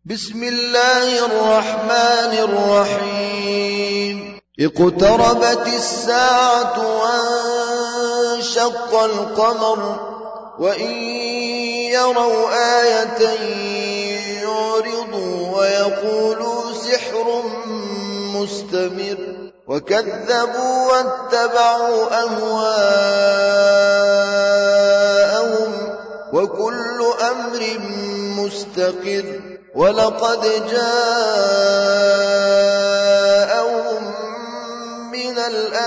بسم الله الرحمن الرحيم اقتربت الساعة وانشق القمر وإن يروا آية يعرضوا ويقولوا سحر مستمر وكذبوا واتبعوا أهواءهم وكل أمر مستقر ولقد جاءهم من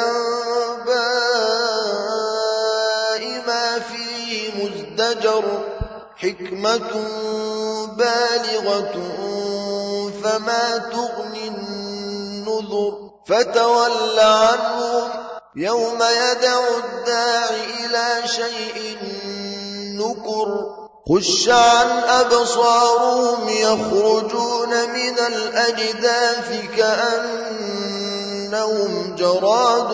الأنباء ما فيه مزدجر حكمة بالغة فما تغني النذر فتول عنهم يوم يدعو الداعي إلى شيء نكر خش عن أبصارهم يخرجون من الأجداث كأنهم جراد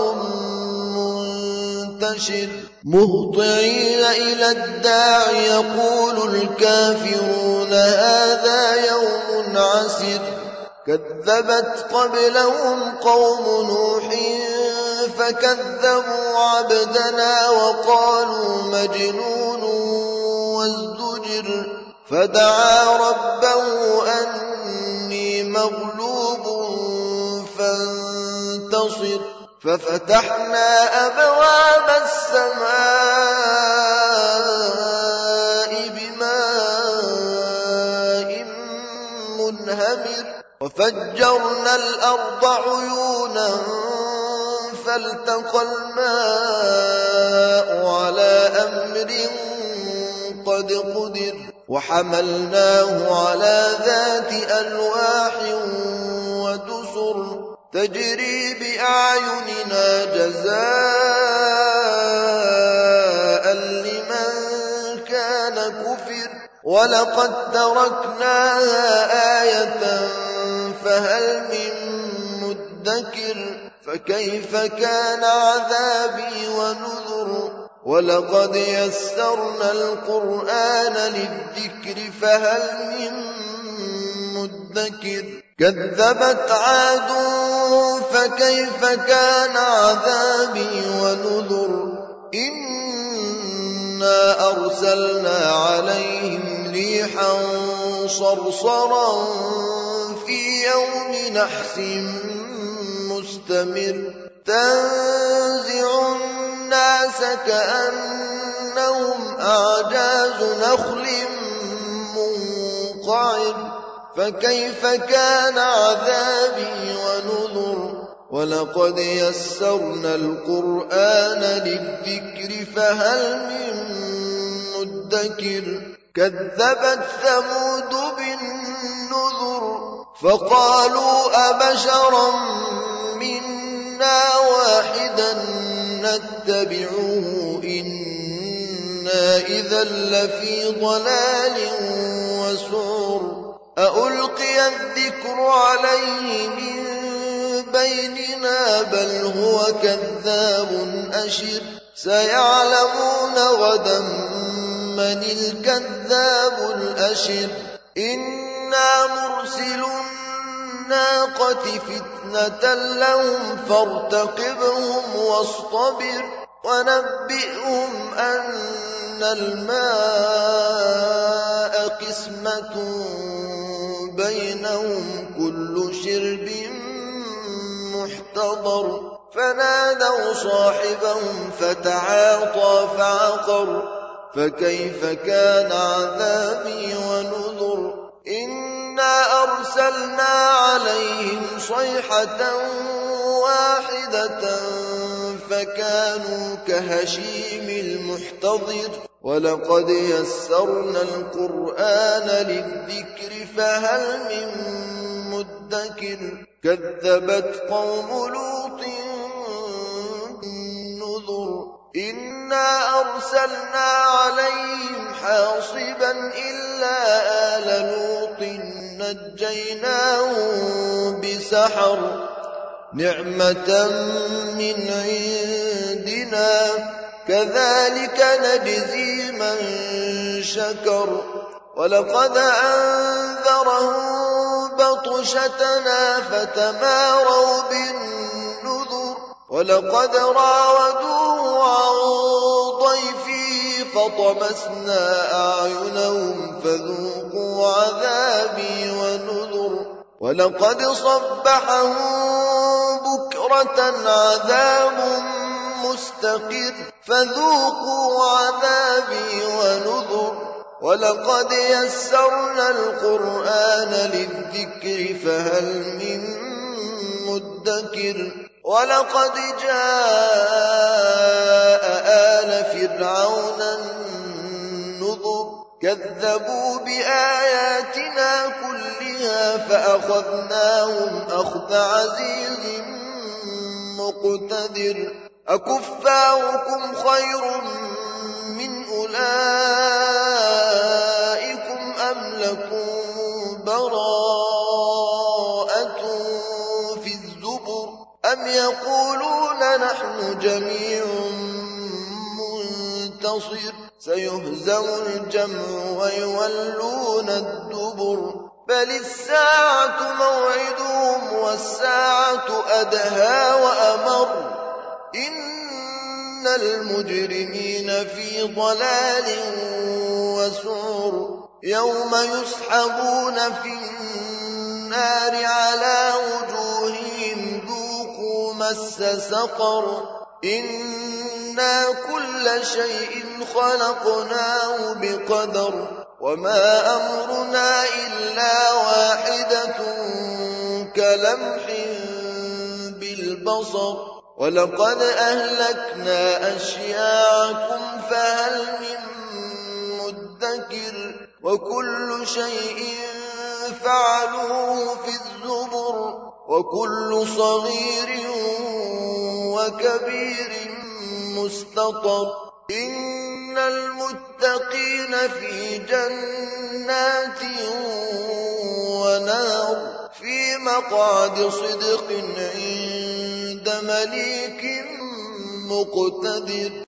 منتشر مهطعين إلى الداعي يقول الكافرون هذا يوم عسر كذبت قبلهم قوم نوح فكذبوا عبدنا وقالوا مجنون وازدجر فدعا ربه أني مغلوب فانتصر ففتحنا أبواب السماء بماء منهمر وفجرنا الأرض عيونا فالتقى الماء على أمر قد قدر وحملناه على ذات ألواح ودسر تجري بأعيننا جزاء لمن كان كفر ولقد تركناها آية فهل من مدكر فكيف كان عذابي ونذر ولقد يسرنا القرآن للذكر فهل من مدكر كذبت عاد فكيف كان عذابي ونذر إنا أرسلنا عليهم ريحا صرصرا في يوم نحس مستمر تنزع الناس كأنهم أعجاز نخل منقعر فكيف كان عذابي ونذر ولقد يسرنا القرآن للذكر فهل من مدكر كذبت ثمود بالنذر فقالوا أبشرا منا واحدا نتبعه إنا إذا لفي ضلال وسعر أألقي الذكر عليه من بيننا بل هو كذاب أشر سيعلمون غدا من الكذاب الأشر إنا مرسل الناقة فتنة لهم فارتقبهم واصطبر ونبئهم أن الماء قسمة بينهم كل شرب محتضر فنادوا صاحبهم فتعاطى فعقر فكيف كان عذابي ونذر إنا أرسلنا عليهم صيحة واحدة فكانوا كهشيم المحتضر ولقد يسرنا القرآن للذكر فهل من مدكر كذبت قوم لوط النذر إنا أرسلنا عليهم حاصبا إلا آل لوط نجيناهم بسحر نعمة من عندنا كذلك نجزي من شكر ولقد أنذرهم بطشتنا فتماروا بالنذر ولقد راودوه عن ضيفه فطمسنا أعينهم فذوقوا عذابي ونذر ولقد صبحهم بكرة عذاب مستقر فذوقوا عذابي ونذر ولقد يسرنا القرآن للذكر فهل من مدكر ولقد جاء آل فرعون النذر كذبوا بآياتنا كلها فأخذناهم أخذ عزيز مقتدر أكفاركم خير من أولئكم أم لكم براءة في الزبر أم يقولون نحن جميع منتصر سيهزم الجمع ويولون الدبر بل الساعة موعدهم والساعة أدهى وأمر إن المجرمين في ضلال وسعر يوم يسحبون في النار على وجوههم ذوقوا مس سقر إنا كل شيء خلقناه بقدر وما أمرنا إلا واحدة كلمح بالبصر ولقد أهلكنا أشياعكم فهل من مدكر وكل شيء فعلوه في الزبر وكل صغير وكبير مستطر إن المتقين في جنات ونار في مقعد صدق عند مليك مقتدر